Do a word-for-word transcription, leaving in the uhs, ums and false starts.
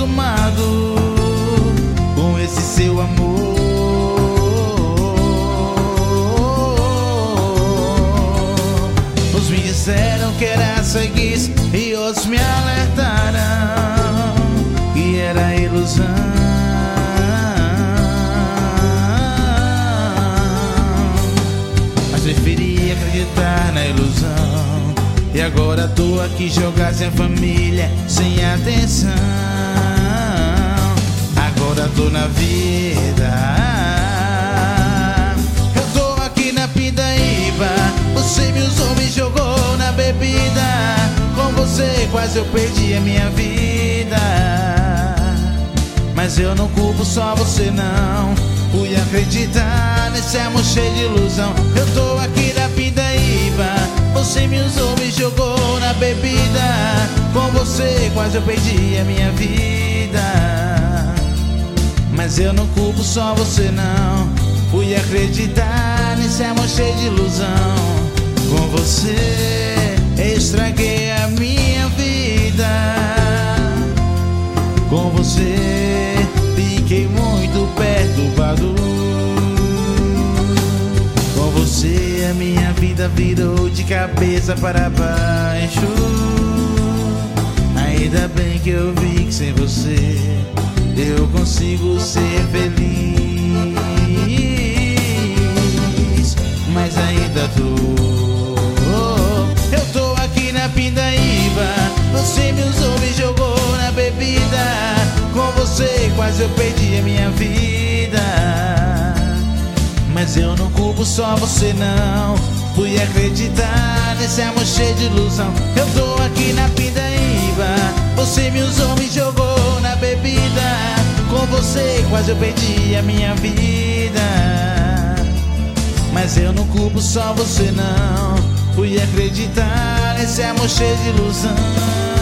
acostumado com esse seu amor. Uns me disseram que era ceguice e outros me alertaram que era ilusão. Mas preferi acreditar na ilusão. E agora tô aqui jogado sem família, sem atenção. Agora tô na vida. Eu tô aqui na pindaíba. Você me usou, me jogou na bebida. Com você quase eu perdi a minha vida. Mas eu não culpo só você não. Fui acreditar nesse amor cheio de ilusão. Eu tô aqui na pindaíba. Você me usou, me jogou na bebida. Com você quase eu perdi a minha vida. Mas eu não culpo só você não. Fui acreditar nesse amor cheio de ilusão. Com você estraguei a minha vida. Com você fiquei muito perturbado. Com você a minha vida virou de cabeça para baixo. Ainda bem que eu vi que sem você eu consigo ser feliz. Mas ainda tô. Eu tô aqui na pindaíba. Você me usou, me jogou na bebida. Com você quase eu perdi a minha vida. Mas eu não culpo só você não. Fui acreditar nesse amor cheio de ilusão. Eu tô aqui na pindaíba. Você me usou, me jogou na bebida. Com você quase eu perdi a minha vida. Mas eu não culpo só você não. Fui acreditar nesse amor cheio de ilusão.